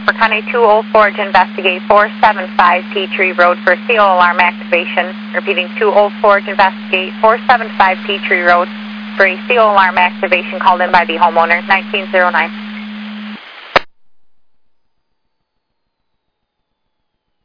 for County 204 to investigate 475 Peachtree Road for seal alarm activation. Repeating, 204 to investigate 475 Peachtree Road for a seal alarm activation called in by the homeowner, 1909.